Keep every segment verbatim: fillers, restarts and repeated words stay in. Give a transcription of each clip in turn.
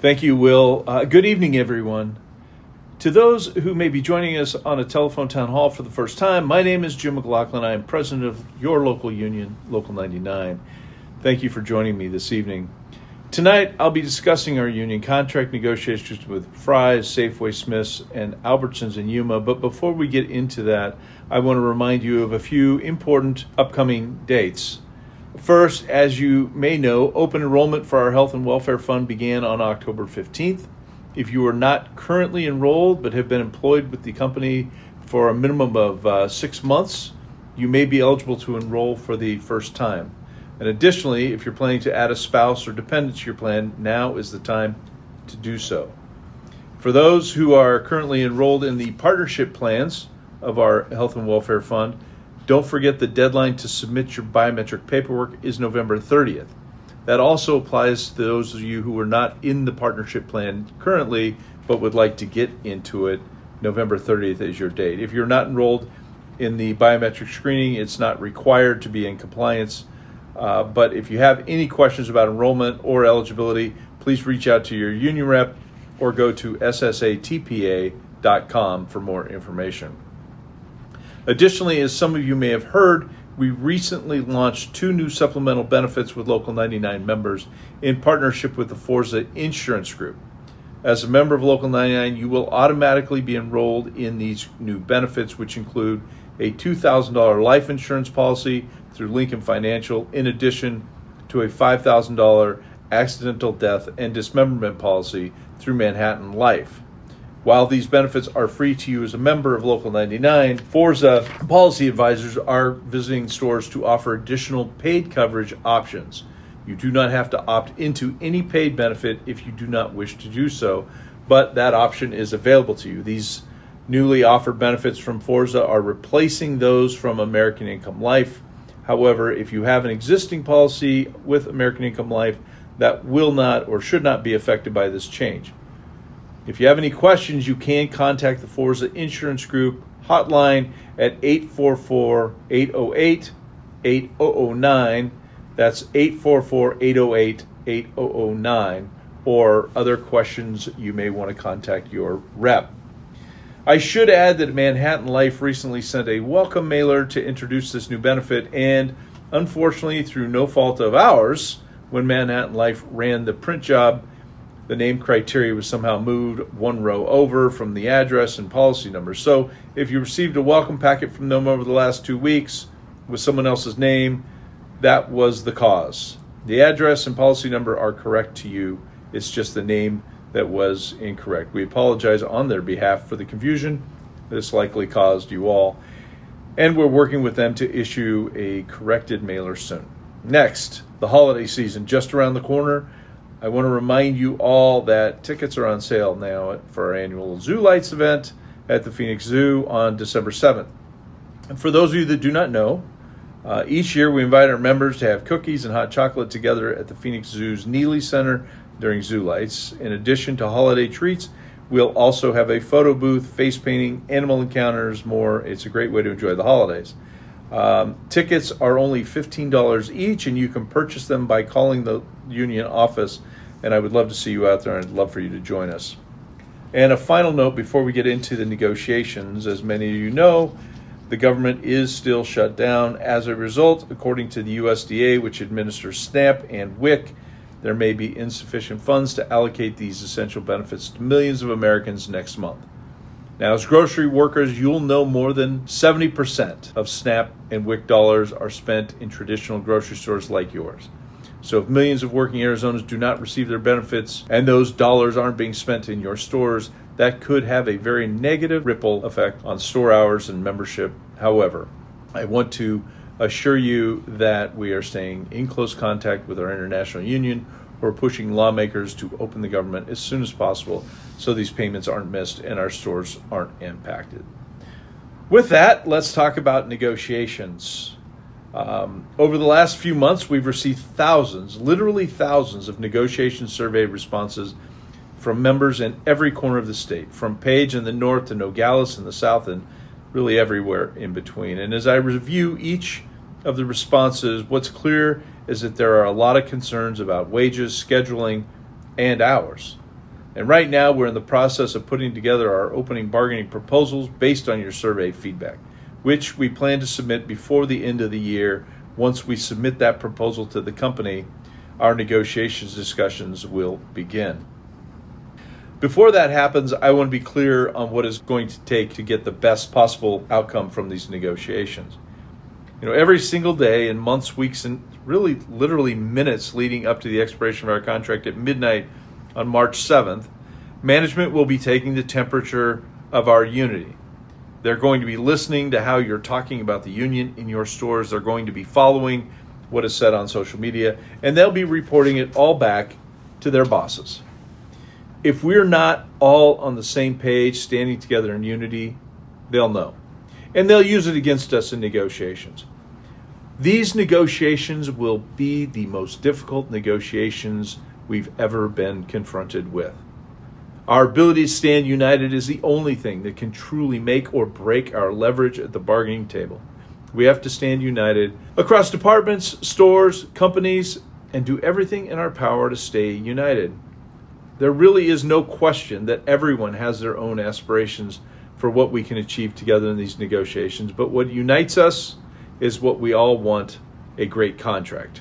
Thank you, Will. Uh, good evening, everyone. To those who may be joining us on a telephone town hall for the first time, my name is Jim McLaughlin. I am president of your local union, Local ninety-nine. Thank you for joining me this evening. Tonight, I'll be discussing our union contract negotiations with Fry's, Safeway, Smith's, and Albertsons in Yuma. But before we get into that, I want to remind you of a few important upcoming dates. First, as you may know, open enrollment for our Health and Welfare Fund began on October fifteenth. If you are not currently enrolled but have been employed with the company for a minimum of uh, six months, you may be eligible to enroll for the first time. And additionally, if you're planning to add a spouse or dependent to your plan, now is the time to do so. For those who are currently enrolled in the partnership plans of our Health and Welfare Fund, don't forget the deadline to submit your biometric paperwork is November thirtieth. That also applies to those of you who are not in the partnership plan currently, but would like to get into it. November thirtieth is your date. If you're not enrolled in the biometric screening, it's not required to be in compliance. Uh, but if you have any questions about enrollment or eligibility, please reach out to your union rep or go to S S A T P A dot com for more information. Additionally, as some of you may have heard, we recently launched two new supplemental benefits with Local ninety-nine members in partnership with the Forza Insurance Group. As a member of Local ninety-nine, you will automatically be enrolled in these new benefits, which include a two thousand dollars life insurance policy through Lincoln Financial, in addition to a five thousand dollars accidental death and dismemberment policy through Manhattan Life. While these benefits are free to you as a member of Local ninety-nine, Forza policy advisors are visiting stores to offer additional paid coverage options. You do not have to opt into any paid benefit if you do not wish to do so, but that option is available to you. These newly offered benefits from Forza are replacing those from American Income Life. However, if you have an existing policy with American Income Life, that will not or should not be affected by this change. If you have any questions, you can contact the Forza Insurance Group hotline at eight four four, eight oh eight, eight thousand nine. That's eight four four, eight oh eight, eight thousand nine. Or other questions, you may want to contact your rep. I should add that Manhattan Life recently sent a welcome mailer to introduce this new benefit, and unfortunately, through no fault of ours, when Manhattan Life ran the print job, the name criteria was somehow moved one row over from the address and policy number. So if you received a welcome packet from them over the last two weeks with someone else's name, that was the cause. The address and policy number are correct to you. It's just the name that was incorrect. We apologize on their behalf for the confusion this likely caused you all, and we're working with them to issue a corrected mailer soon. Next, the holiday season just around the corner. I want to remind you all that tickets are on sale now for our annual Zoo Lights event at the Phoenix Zoo on December seventh. And for those of you that do not know, uh, each year we invite our members to have cookies and hot chocolate together at the Phoenix Zoo's Neely Center during Zoo Lights. In addition to holiday treats, we'll also have a photo booth, face painting, animal encounters, more. It's a great way to enjoy the holidays. Um, tickets are only fifteen dollars each, and you can purchase them by calling the union office, and I would love to see you out there, and I'd love for you to join us. And a final note before we get into the negotiations, as many of you know, the government is still shut down. As a result, according to the U S D A, which administers SNAP and W I C, there may be insufficient funds to allocate these essential benefits to millions of Americans next month. Now, as grocery workers, you'll know more than seventy percent of SNAP and W I C dollars are spent in traditional grocery stores like yours. So if millions of working Arizonans do not receive their benefits and those dollars aren't being spent in your stores, that could have a very negative ripple effect on store hours and membership. However, I want to assure you that we are staying in close contact with our international union, who are pushing lawmakers to open the government as soon as possible so these payments aren't missed and our stores aren't impacted. With that, let's talk about negotiations. Um, over the last few months, we've received thousands, literally thousands of negotiation survey responses from members in every corner of the state, from Page in the north to Nogales in the south, and really everywhere in between. And as I review each of the responses, what's clear is that there are a lot of concerns about wages, scheduling, and hours. And right now we're in the process of putting together our opening bargaining proposals based on your survey feedback, which we plan to submit before the end of the year. Once we submit that proposal to the company, our negotiations discussions will begin. Before that happens, I want to be clear on what it's going to take to get the best possible outcome from these negotiations. You know, every single day in months, weeks, and really literally minutes leading up to the expiration of our contract at midnight on March seventh, management will be taking the temperature of our unity. They're going to be listening to how you're talking about the union in your stores. They're going to be following what is said on social media, and they'll be reporting it all back to their bosses. If we're not all on the same page, standing together in unity, they'll know. And they'll use it against us in negotiations. These negotiations will be the most difficult negotiations we've ever been confronted with. Our ability to stand united is the only thing that can truly make or break our leverage at the bargaining table. We have to stand united across departments, stores, companies, and do everything in our power to stay united. There really is no question that everyone has their own aspirations for what we can achieve together in these negotiations, but what unites us is what we all want: a great contract.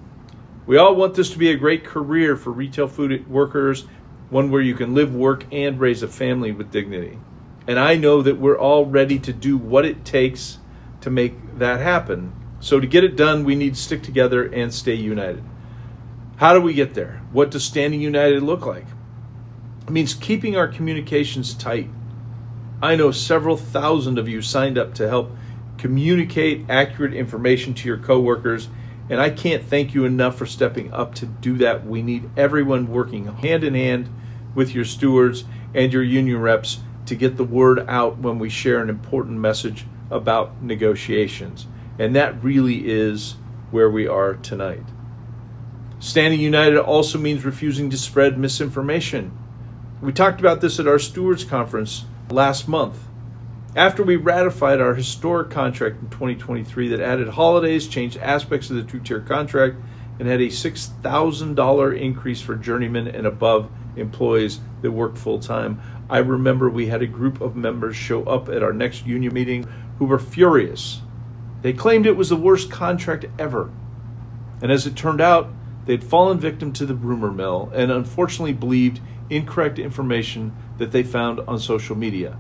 We all want this to be a great career for retail food workers, one where you can live, work, and raise a family with dignity. And I know that we're all ready to do what it takes to make that happen. So to get it done, we need to stick together and stay united. How do we get there? What does standing united look like? It means keeping our communications tight. I know several thousand of you signed up to help communicate accurate information to your coworkers, and I can't thank you enough for stepping up to do that. We need everyone working hand in hand with your stewards and your union reps to get the word out when we share an important message about negotiations. And that really is where we are tonight. Standing united also means refusing to spread misinformation. We talked about this at our stewards conference last month. After we ratified our historic contract in twenty twenty-three that added holidays, changed aspects of the two-tier contract, and had a six thousand dollars increase for journeymen and above employees that work full-time, I remember we had a group of members show up at our next union meeting who were furious. They claimed it was the worst contract ever. And as it turned out, they'd fallen victim to the rumor mill and unfortunately believed incorrect information that they found on social media.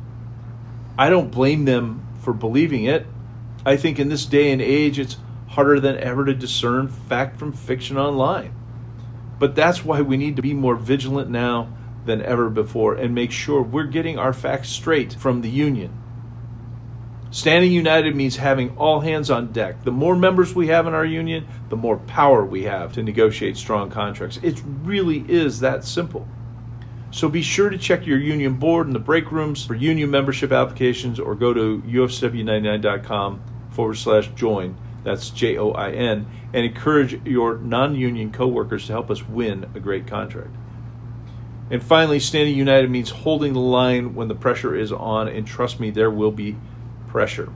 I don't blame them for believing it. I think in this day and age, it's harder than ever to discern fact from fiction online. But that's why we need to be more vigilant now than ever before and make sure we're getting our facts straight from the union. Standing united means having all hands on deck. The more members we have in our union, the more power we have to negotiate strong contracts. It really is that simple. So be sure to check your union board in the break rooms for union membership applications, or go to U F C W ninety-nine dot com forward slash join. That's J O I N, and encourage your non-union coworkers to help us win a great contract. And finally, standing united means holding the line when the pressure is on, and trust me, there will be pressure.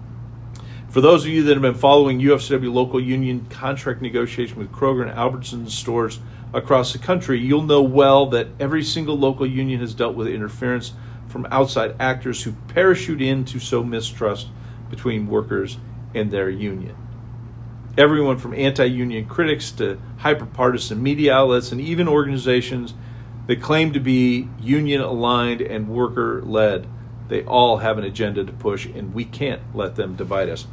For those of you that have been following U F C W local union contract negotiation with Kroger and Albertsons stores across the country, you'll know well that every single local union has dealt with interference from outside actors who parachute in to sow mistrust between workers and their union. Everyone from anti-union critics to hyper-partisan media outlets and even organizations that claim to be union-aligned and worker-led, they all have an agenda to push, and we can't let them divide us.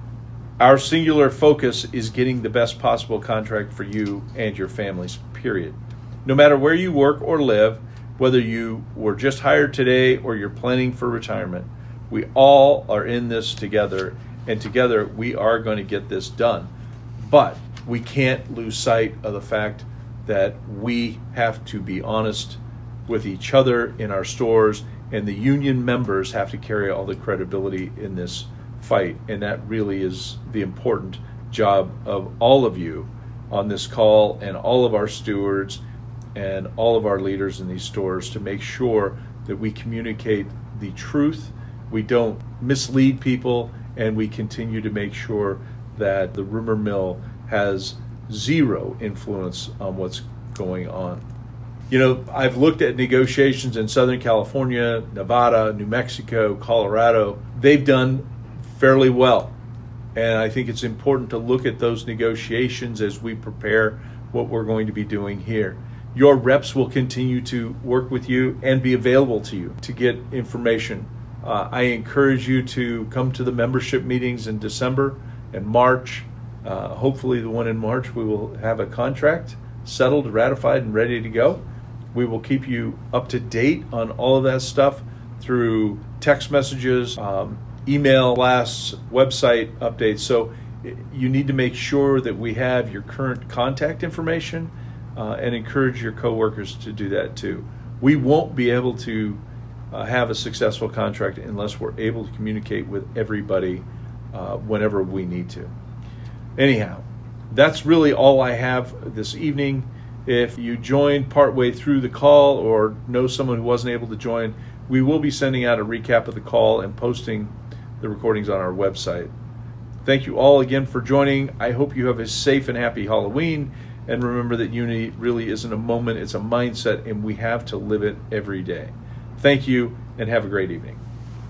Our singular focus is getting the best possible contract for you and your families, period. No matter where you work or live, whether you were just hired today or you're planning for retirement, we all are in this together, and together we are going to get this done. But we can't lose sight of the fact that we have to be honest with each other in our stores, and the union members have to carry all the credibility in this fight. And that really is the important job of all of you on this call, and all of our stewards and all of our leaders in these stores, to make sure that we communicate the truth, we don't mislead people, and we continue to make sure that the rumor mill has zero influence on what's going on. You know, I've looked at negotiations in Southern California, Nevada, New Mexico, Colorado. They've done fairly well. And I think it's important to look at those negotiations as we prepare what we're going to be doing here. Your reps will continue to work with you and be available to you to get information. Uh, I encourage you to come to the membership meetings in December and March. Uh, hopefully the one in March, we will have a contract settled, ratified, and ready to go. We will keep you up to date on all of that stuff through text messages, um, email blasts, website updates. So you need to make sure that we have your current contact information uh, and encourage your coworkers to do that too. We won't be able to uh, have a successful contract unless we're able to communicate with everybody uh, whenever we need to. Anyhow, that's really all I have this evening. If you joined partway through the call or know someone who wasn't able to join, we will be sending out a recap of the call and posting the recordings on our website. Thank you all again for joining. I hope you have a safe and happy Halloween. And remember that unity really isn't a moment, it's a mindset, and we have to live it every day. Thank you, and have a great evening.